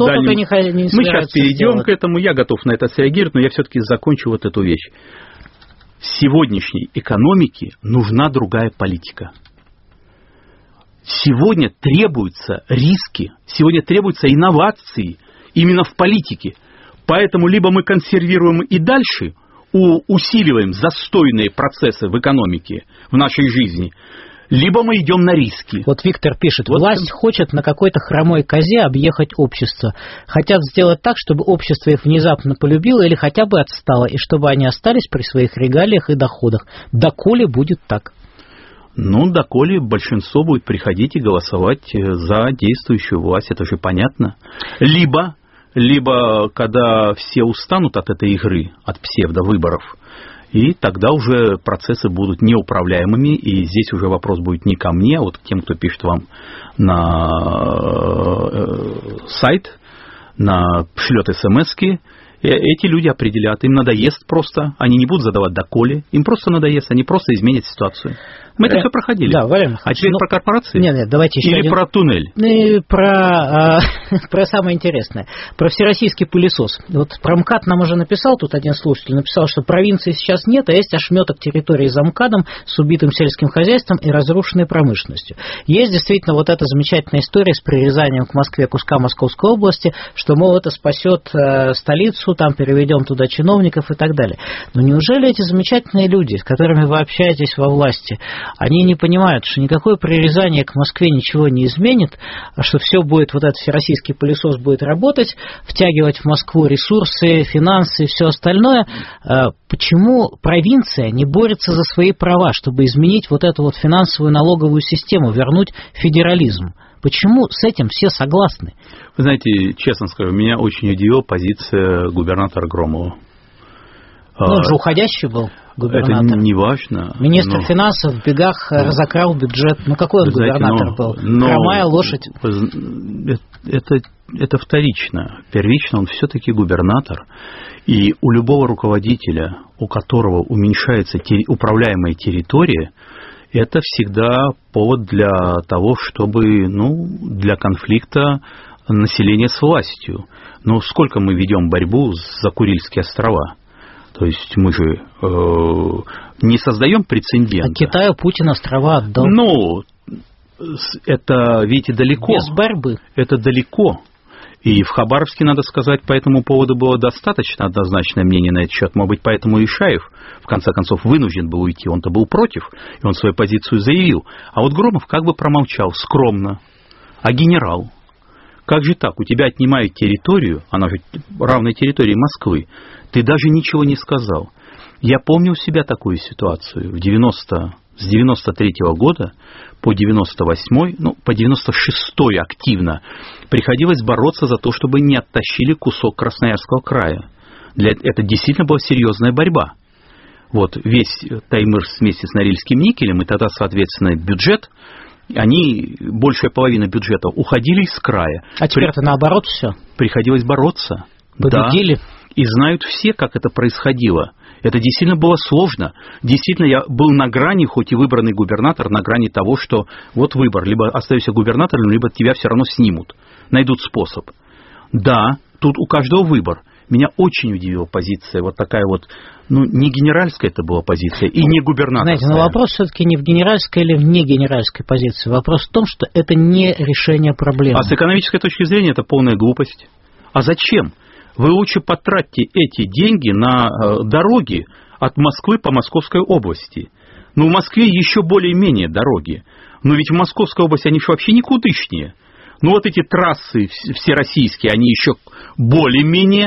к этому. Я готов на это среагировать, но я все-таки закончу вот эту вещь. В сегодняшней экономике нужна другая политика. Сегодня требуются риски, сегодня требуются инновации именно в политике. Поэтому либо мы консервируем и дальше усиливаем застойные процессы в экономике, в нашей жизни, либо мы идем на риски. Вот Виктор пишет, власть хочет на какой-то хромой козе объехать общество. Хотят сделать так, чтобы общество их внезапно полюбило или хотя бы отстало, и чтобы они остались при своих регалиях и доходах. Доколе будет так? Ну, доколе большинство будет приходить и голосовать за действующую власть, это же понятно. Либо когда все устанут от этой игры, от псевдовыборов, и тогда уже процессы будут неуправляемыми, и здесь уже вопрос будет не ко мне, а вот к тем, кто пишет вам на сайт, шлет смс-ки. Эти люди определят, им надоест просто, они не будут задавать доколе, им просто надоест, они просто изменят ситуацию. Мы это все проходили. Да, Валерий, а теперь про корпорации? Нет, давайте еще Или про туннель? Про самое интересное. Про всероссийский пылесос. Вот про МКАД нам уже написал, тут один слушатель написал, что провинции сейчас нет, а есть ошметок территории за МКАДом с убитым сельским хозяйством и разрушенной промышленностью. Есть действительно вот эта замечательная история с прирезанием к Москве куска Московской области, что, мол, это спасет столицу, там переведем туда чиновников и так далее. Но неужели эти замечательные люди, с которыми вы общаетесь во власти, они не понимают, что никакое прирезание к Москве ничего не изменит, а что все будет, вот этот всероссийский пылесос будет работать, втягивать в Москву ресурсы, финансы и все остальное. Почему провинция не борется за свои права, чтобы изменить вот эту вот финансовую налоговую систему, вернуть федерализм? Почему с этим все согласны? Вы знаете, честно скажу, меня очень удивила позиция губернатора Громова. Он же уходящий был губернатор. Это не важно. Министр финансов в бегах разокрал бюджет. Ну, какой он губернатор был? Хромая лошадь. Это вторично. Первично он все-таки губернатор. И у любого руководителя, у которого уменьшается управляемая территория, это всегда повод для того, чтобы, для конфликта населения с властью. Но сколько мы ведем борьбу за Курильские острова? То есть мы же не создаем прецедента. А Китаю Путин острова отдал. Это, видите, далеко. Без борьбы. Это далеко. И в Хабаровске, надо сказать, по этому поводу было достаточно однозначное мнение на этот счет. Может быть, поэтому и Ишаев, в конце концов, вынужден был уйти. Он-то был против, и он свою позицию заявил. А вот Громов как бы промолчал скромно. А генерал? Как же так? У тебя отнимают территорию, она же равной территории Москвы. Ты даже ничего не сказал. Я помню у себя такую ситуацию. С 93-го года по 98-й, по 96-й активно приходилось бороться за то, чтобы не оттащили кусок Красноярского края. Это действительно была серьезная борьба. Вот весь Таймыр вместе с Норильским никелем, и тогда, соответственно, бюджет, большая половина бюджета уходили из края. А теперь-то наоборот все. Приходилось бороться. Победили. Да. И знают все, как это происходило. Это действительно было сложно. Действительно, я был на грани, хоть и выбранный губернатор, на грани того, что вот выбор, либо остаешься губернатором, либо тебя все равно снимут, найдут способ. Да, тут у каждого выбор. Меня очень удивила позиция вот такая вот, не генеральская это была позиция, и не губернаторская. Знаете, но вопрос все-таки не в генеральской или в негенеральской позиции. Вопрос в том, что это не решение проблемы. А с экономической точки зрения это полная глупость. А зачем? Вы лучше потратьте эти деньги на дороги от Москвы по Московской области. В Москве еще более-менее дороги. Но ведь в Московской области они же вообще никудышнее. Вот эти трассы всероссийские, они еще более-менее.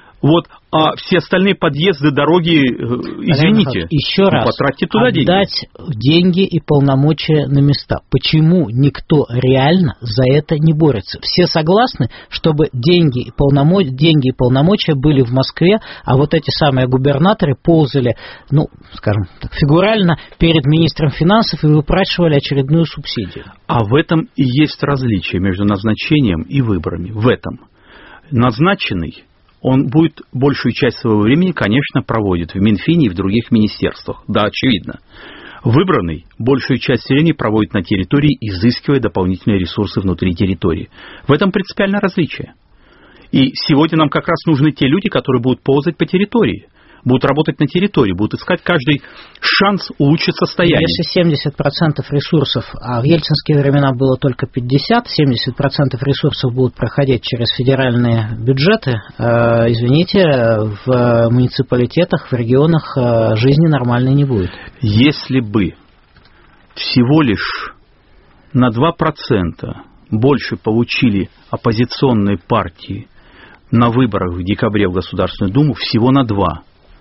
А все остальные подъезды, дороги, извините, еще раз, потратьте туда деньги. Отдать деньги и полномочия на места. Почему никто реально за это не борется? Все согласны, чтобы деньги и полномочия были в Москве, а вот эти самые губернаторы ползали, скажем так, фигурально перед министром финансов и выпрашивали очередную субсидию. А в этом и есть различие между назначением и выборами. В этом. Назначенный он будет большую часть своего времени, конечно, проводит в Минфине и в других министерствах. Да, очевидно. Выбранный большую часть времени проводит на территории, изыскивая дополнительные ресурсы внутри территории. В этом принципиальное различие. И сегодня нам как раз нужны те люди, которые будут ползать по территории, будут работать на территории, будут искать каждый шанс улучшить состояние. Если 70% ресурсов, а в ельцинские времена было только 50%, 70% ресурсов будут проходить через федеральные бюджеты, извините, в муниципалитетах, в регионах жизни нормальной не будет. Если бы всего лишь на 2% больше получили оппозиционные партии на выборах в декабре в Государственную Думу, всего на 2%,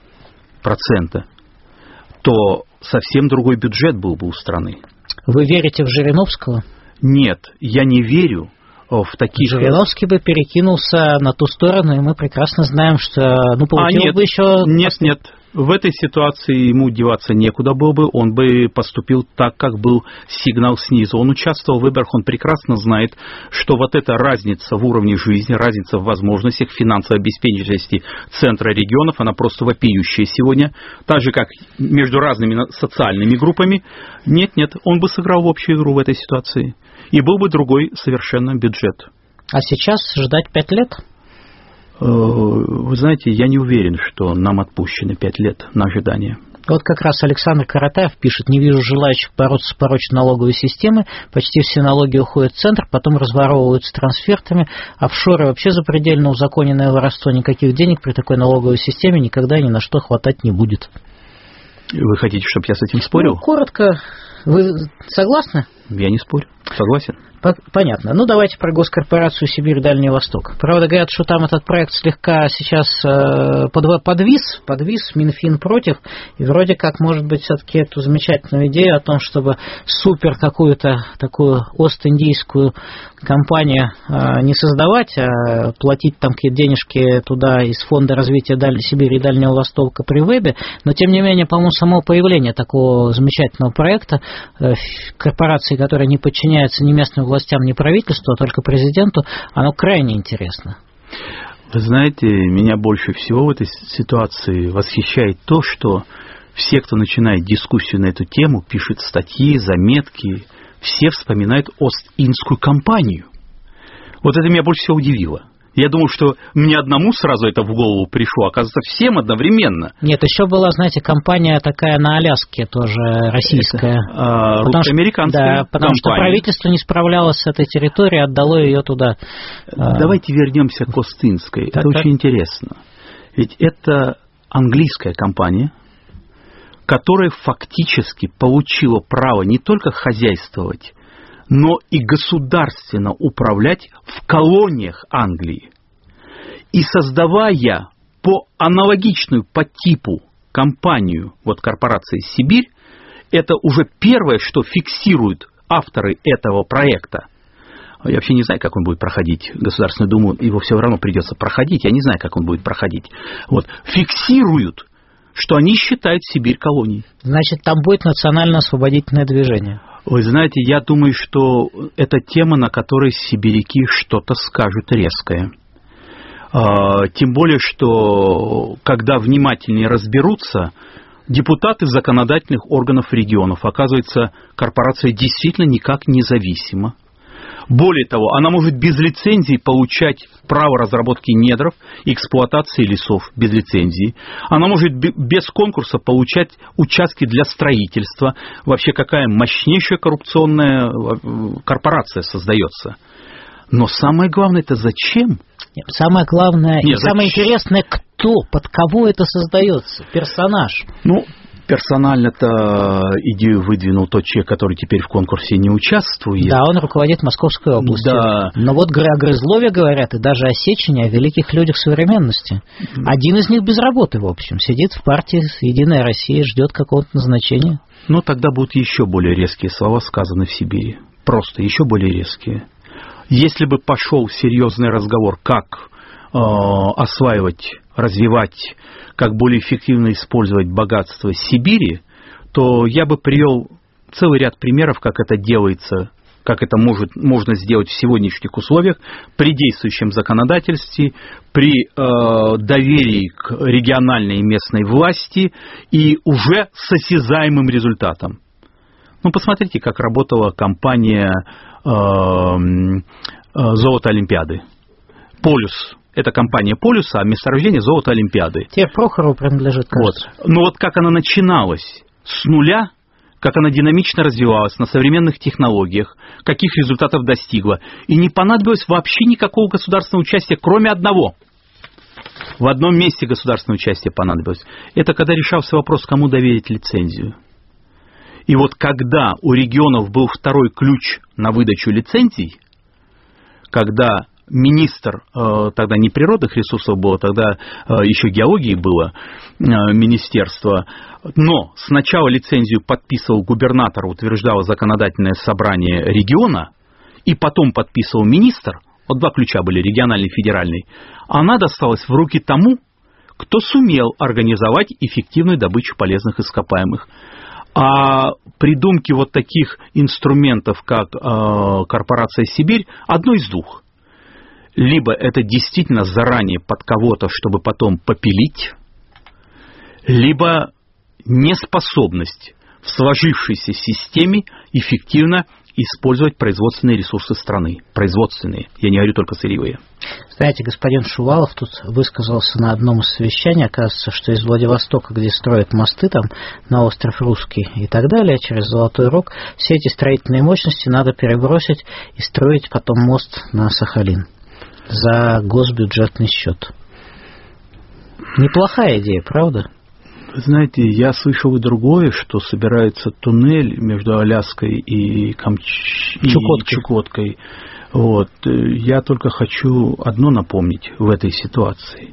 то совсем другой бюджет был бы у страны. Вы верите в Жириновского? Нет, я не верю в таких... Жириновский бы перекинулся на ту сторону, и мы прекрасно знаем, что получил бы еще... Нет. В этой ситуации ему деваться некуда было бы, он бы поступил так, как был сигнал снизу. Он участвовал в выборах, он прекрасно знает, что вот эта разница в уровне жизни, разница в возможностях, финансовой обеспеченности центра регионов, она просто вопиющая сегодня, так же, как между разными социальными группами. Нет, он бы сыграл в общую игру в этой ситуации, и был бы другой совершенно бюджет. А сейчас ждать 5 лет? Вы знаете, я не уверен, что нам отпущены 5 лет на ожидание. Вот как раз Александр Каратаев пишет: не вижу желающих бороться с порочной налоговой системой, почти все налоги уходят в центр, потом разворовываются трансфертами, офшоры вообще запредельно узаконенное воровство, никаких денег при такой налоговой системе никогда ни на что хватать не будет. Вы хотите, чтобы я с этим спорил? Коротко. Вы согласны? Я не спорю. Согласен. Понятно. Давайте про госкорпорацию «Сибирь Дальний Восток». Правда, говорят, что там этот проект слегка сейчас подвис, Минфин против, и вроде как, может быть, все-таки эту замечательную идею о том, чтобы супер какую-то такую ост-индийскую компанию не создавать, а платить там какие-то денежки туда из Фонда развития Сибири и Дальнего Востока при ВЭБе, но, тем не менее, по-моему, само появление такого замечательного проекта, корпорации, которая не подчиняется ни местным властям, ни правительству, а только президенту, оно крайне интересно. Вы знаете, меня больше всего в этой ситуации восхищает то, что все, кто начинает дискуссию на эту тему, пишут статьи, заметки, все вспоминают Ост-Индскую компанию. Вот это меня больше всего удивило. Я думал, что мне одному сразу это в голову пришло, оказывается, всем одновременно. Нет, еще была, знаете, компания такая на Аляске, тоже российская. Русско-американская компания. Потому что правительство не справлялось с этой территорией, отдало ее туда. Давайте вернемся к Ост-Индской. Это очень интересно. Ведь это английская компания, которая фактически получила право не только хозяйствовать, но и государственно управлять в колониях Англии. И создавая по аналогичную по типу компанию, вот корпорации «Сибирь», это уже первое, что фиксируют авторы этого проекта. Я вообще не знаю, как он будет проходить Государственную Думу, его все равно придется проходить, я не знаю, как он будет проходить. Вот. Фиксируют, что они считают Сибирь колонией. Значит, там будет национально-освободительное движение. Вы знаете, я думаю, что это тема, на которой сибиряки что-то скажут резкое. Тем более, что когда внимательнее разберутся, депутаты законодательных органов регионов, оказывается, корпорация действительно никак не зависима. Более того, она может без лицензии получать право разработки недров и эксплуатации лесов без лицензии. Она может без конкурса получать участки для строительства. Вообще, какая мощнейшая коррупционная корпорация создается. Но самое главное, это зачем? Самое главное и самое интересное, кто, под кого это создается, персонаж. Ну, персонально-то идею выдвинул тот человек, который теперь в конкурсе не участвует. Да, он руководит Московской областью. Да. Но вот о Грызлове говорят, и даже о Сечине, о великих людях современности. Один из них без работы, в общем, сидит в партии «Единая Россия», ждет какого-то назначения. Ну, тогда будут еще более резкие слова сказаны в Сибири. Просто еще более резкие. Если бы пошел серьезный разговор, как осваивать, развивать, как более эффективно использовать богатство Сибири, то я бы привел целый ряд примеров, как это делается, как это можно сделать в сегодняшних условиях, при действующем законодательстве, при доверии к региональной и местной власти и уже с осязаемым результатом. Ну, посмотрите, как работала компания «Золото Олимпиады». «Полюс». Это компания «Полюса», а месторождение «Золото Олимпиады». Теперь Прохорову принадлежит, кажется. Вот. Но вот как она начиналась с нуля, как она динамично развивалась на современных технологиях, каких результатов достигла. И не понадобилось вообще никакого государственного участия, кроме одного. В одном месте государственное участие понадобилось. Это когда решался вопрос, кому доверить лицензию. И вот когда у регионов был второй ключ на выдачу лицензий, когда министр, тогда не природных ресурсов было, тогда еще геологии было министерство, но сначала лицензию подписывал губернатор, утверждало законодательное собрание региона, и потом подписывал министр, вот два ключа были, региональный и федеральный, она досталась в руки тому, кто сумел организовать эффективную добычу полезных ископаемых. А придумки вот таких инструментов, как корпорация «Сибирь», одно из двух. Либо это действительно заранее под кого-то, чтобы потом попилить, либо неспособность в сложившейся системе эффективно использовать производственные ресурсы страны. Производственные, я не говорю только сырьевые. Знаете, господин Шувалов тут высказался на одном из совещаний, оказывается, что из Владивостока, где строят мосты там на остров Русский и так далее, через Золотой Рог, все эти строительные мощности надо перебросить и строить потом мост на Сахалин за госбюджетный счет. Неплохая идея, правда? Вы знаете, я слышал и другое, что собирается туннель между Аляской и Чукоткой. Вот. Я только хочу одно напомнить в этой ситуации,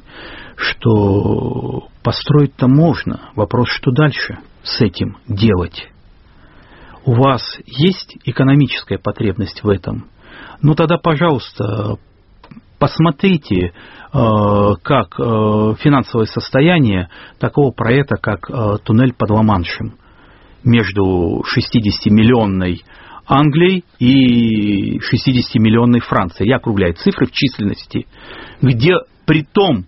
что построить-то можно. Вопрос, что дальше с этим делать? У вас есть экономическая потребность в этом? Ну тогда, пожалуйста, посмотрите, как финансовое состояние такого проекта, как туннель под Ла-Маншем между 60-миллионной Англией и 60-миллионной Францией. Я округляю цифры в численности, где при том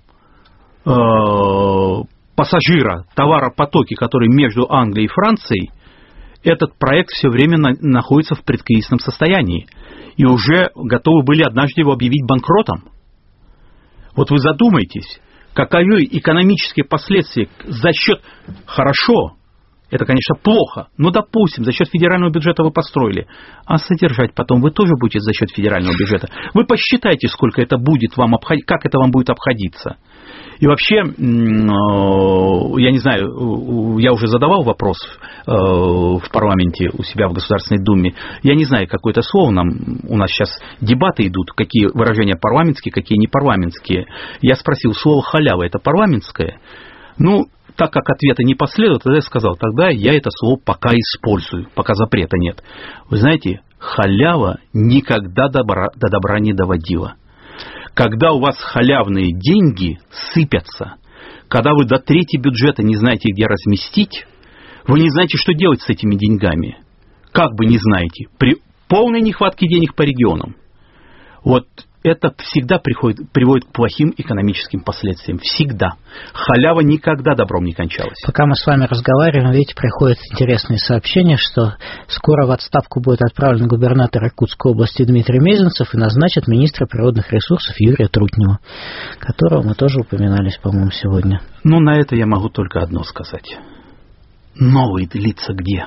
пассажира, товаропотоки, которые между Англией и Францией, этот проект все время находится в предкризисном состоянии. И уже готовы были однажды его объявить банкротом. Вот вы задумайтесь, каковы экономические последствия за счет... Хорошо, это, конечно, плохо, но, допустим, за счет федерального бюджета вы построили, а содержать потом вы тоже будете за счет федерального бюджета. Вы посчитайте, сколько это будет вам обходить, как это вам будет обходиться. И вообще, я не знаю, я уже задавал вопрос в парламенте у себя в Государственной Думе. Я не знаю, какое-то слово у нас сейчас дебаты идут, какие выражения парламентские, какие не парламентские. Я спросил, слово «халява» это парламентское? Ну, так как ответа не последовало, тогда я сказал, тогда я это слово пока использую, пока запрета нет. Вы знаете, халява никогда до добра не доводила. Когда у вас халявные деньги сыпятся, когда вы до трети бюджета не знаете, где разместить, вы не знаете, что делать с этими деньгами. Как бы не знаете, при полной нехватке денег по регионам. Вот это всегда приводит к плохим экономическим последствиям. Всегда. Халява никогда добром не кончалась. Пока мы с вами разговариваем, видите, приходят интересные сообщения, что скоро в отставку будет отправлен губернатор Иркутской области Дмитрий Мезенцев и назначат министра природных ресурсов Юрия Трутнева, которого мы тоже упоминались, по-моему, сегодня. Ну, на это я могу только одно сказать. Новые лица где?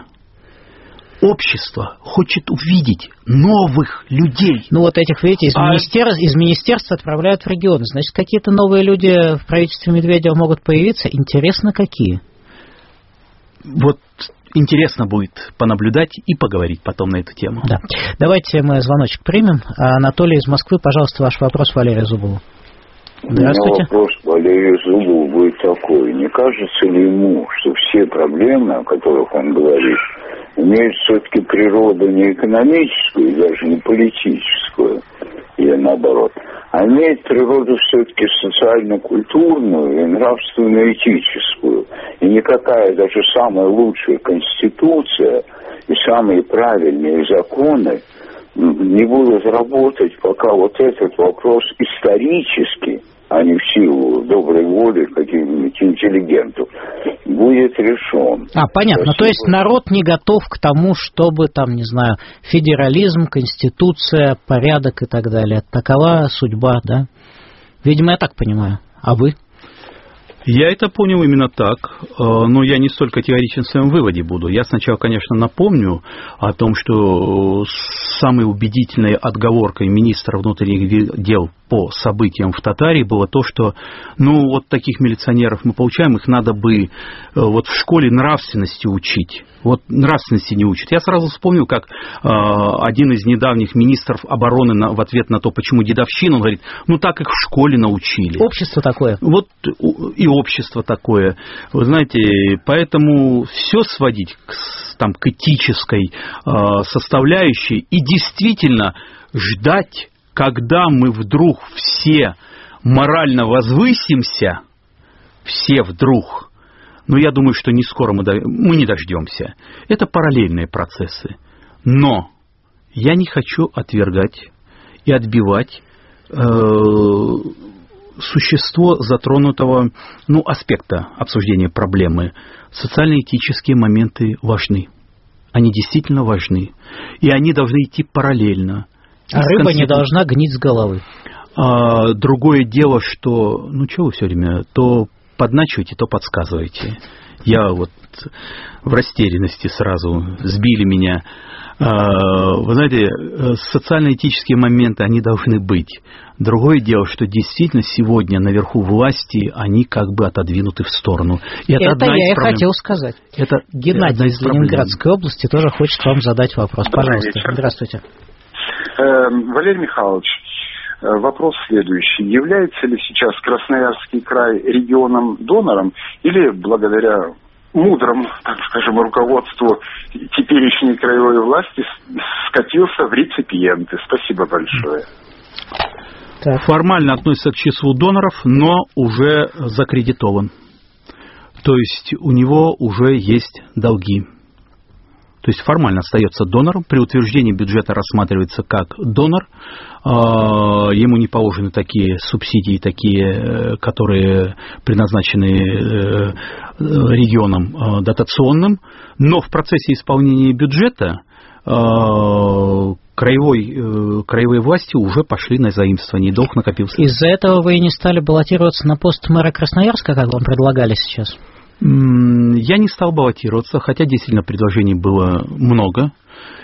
Общество хочет увидеть новых людей. Ну, вот этих, видите, из министерства отправляют в регионы. Значит, какие-то новые люди в правительстве Медведева могут появиться. Интересно, какие? Вот интересно будет понаблюдать и поговорить потом на эту тему. Да. Давайте мы звоночек примем. Анатолий из Москвы, пожалуйста, ваш вопрос Валерию Зубову. Здравствуйте. У меня вопрос Валерию Зубову будет такой. Не кажется ли ему, что все проблемы, о которых он говорит, имеют все-таки природу не экономическую, даже не политическую, или наоборот, а имеют природу все-таки социально-культурную и нравственно-этическую. И никакая даже самая лучшая конституция и самые правильные законы не будут работать, пока вот этот вопрос исторически, а не в силу доброй воли каких-нибудь интеллигентов, будет решен. Понятно. Спасибо. То есть народ не готов к тому, чтобы, там, не знаю, федерализм, конституция, порядок и так далее. Такова судьба, да? Видимо, я так понимаю. А вы? Я это понял именно так, но я не столь категоричен в своем выводе буду. Я сначала, конечно, напомню о том, что самой убедительной отговоркой министра внутренних дел по событиям в Татарии было то, что, вот таких милиционеров мы получаем, их надо бы вот в школе нравственности учить. Вот нравственности не учат. Я сразу вспомнил, как один из недавних министров обороны в ответ на то, почему дедовщина, он говорит, так их в школе научили. Общество такое. Вот и общество такое. Вы знаете, поэтому все сводить к этической составляющей и действительно ждать, когда мы вдруг все морально возвысимся, все вдруг, я думаю, что не скоро мы не дождемся. Это параллельные процессы. Но я не хочу отвергать и отбивать существо затронутого аспекта обсуждения проблемы. Социально-этические моменты важны. Они действительно важны. И они должны идти параллельно. А рыба не должна гнить с головы. Другое дело, что, что вы все время то подначиваете, то подсказываете. Я вот в растерянности сразу, сбили меня. Вы знаете, социально-этические моменты, они должны быть. Другое дело, что действительно сегодня наверху власти, они как бы отодвинуты в сторону. И это я и хотел сказать. Геннадий из Ленинградской области тоже хочет вам задать вопрос. Пожалуйста. Здравствуйте. Валерий Михайлович, вопрос следующий. Является ли сейчас Красноярский край регионом-донором или благодаря мудрому, так скажем, руководству теперешней краевой власти скатился в реципиенты? Спасибо большое. Формально относится к числу доноров, но уже закредитован. То есть у него уже есть долги. То есть формально остается донором, при утверждении бюджета рассматривается как донор, ему не положены такие субсидии, такие, которые предназначены регионам дотационным, но в процессе исполнения бюджета краевые власти уже пошли на заимствование, долг накопился. Из-за этого вы и не стали баллотироваться на пост мэра Красноярска, как вам предлагали сейчас? Я не стал баллотироваться, хотя действительно предложений было много,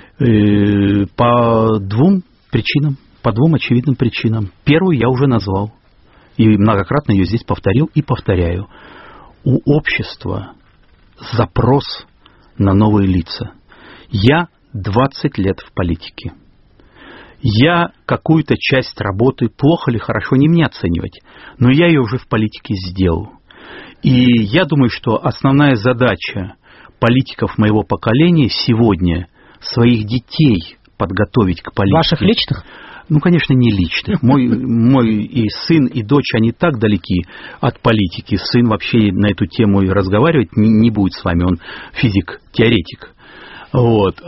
по двум очевидным причинам. Первую я уже назвал, и многократно ее здесь повторил и повторяю. У общества запрос на новые лица. Я 20 лет в политике. Я какую-то часть работы, плохо или хорошо, не мне оценивать, но я ее уже в политике сделал. И я думаю, что основная задача политиков моего поколения сегодня своих детей подготовить к политике. Ваших личных? Ну, конечно, не личных. Мой и сын, и дочь, они так далеки от политики. Сын вообще на эту тему и разговаривать не будет с вами. Он физик-теоретик. Вот.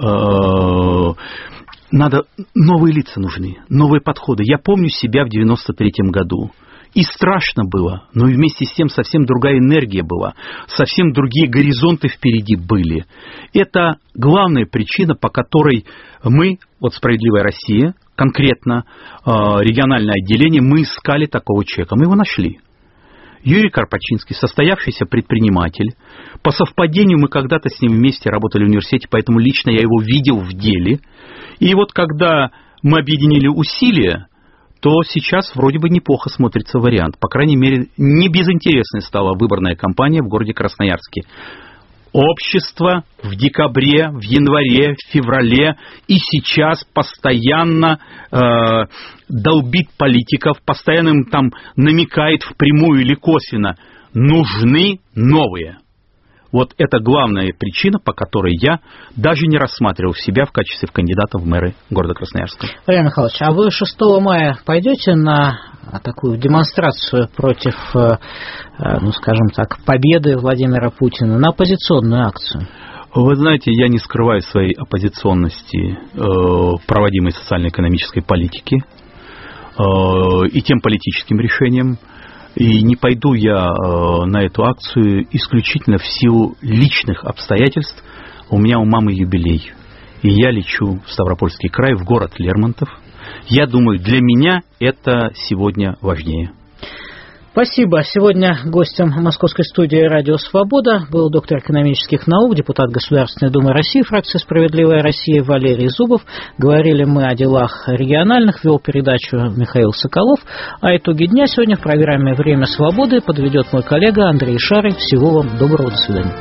Надо, новые лица нужны, новые подходы. Я помню себя в 93-м году. И страшно было, но и вместе с тем совсем другая энергия была, совсем другие горизонты впереди были. Это главная причина, по которой мы, вот «Справедливая Россия», конкретно региональное отделение, мы искали такого человека, мы его нашли. Юрий Карпачинский, состоявшийся предприниматель. По совпадению мы когда-то с ним вместе работали в университете, поэтому лично я его видел в деле. И вот когда мы объединили усилия, то сейчас вроде бы неплохо смотрится вариант. По крайней мере, не безинтересной стала выборная кампания в городе Красноярске. Общество в декабре, в январе, в феврале и сейчас постоянно долбит политиков, постоянно им там намекает впрямую или косвенно. Нужны новые. Вот это главная причина, по которой я даже не рассматривал себя в качестве кандидата в мэры города Красноярска. Валерий Михайлович, а вы 6 мая пойдете на такую демонстрацию против, ну скажем так, победы Владимира Путина, на оппозиционную акцию? Вы знаете, я не скрываю своей оппозиционности проводимой социально-экономической политики и тем политическим решениям. И не пойду я на эту акцию исключительно в силу личных обстоятельств. У меня у мамы юбилей. И я лечу в Ставропольский край, в город Лермонтов. Я думаю, для меня это сегодня важнее. Спасибо. Сегодня гостем московской студии «Радио Свобода» был доктор экономических наук, депутат Государственной Думы России, фракция «Справедливая Россия» Валерий Зубов. Говорили мы о делах региональных, вел передачу Михаил Соколов. А итоги дня сегодня в программе «Время свободы» подведет мой коллега Андрей Шарый. Всего вам доброго, до свидания.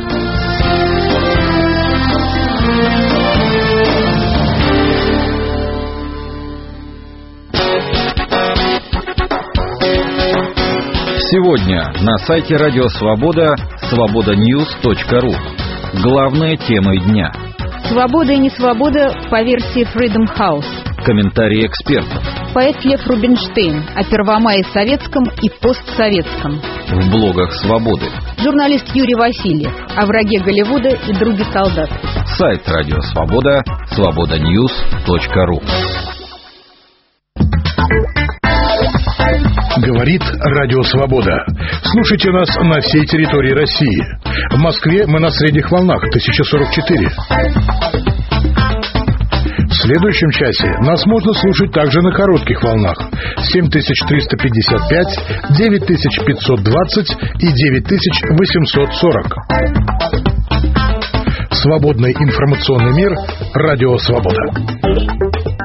Сегодня на сайте Радио Свобода свободаnews.ru. Главные темы дня. Свобода и несвобода по версии Freedom House. Комментарии экспертов. Поэт Лев Рубинштейн о Первомае советском и постсоветском. В блогах Свободы. Журналист Юрий Васильев о враге Голливуда и друге солдат. Сайт Радио Свобода свободаnews.ru. Говорит Радио Свобода. Слушайте нас на всей территории России. В Москве мы на средних волнах 1044. В следующем часе нас можно слушать также на коротких волнах 7355, 9520 и 9840. Свободный информационный мир. Радио Свобода.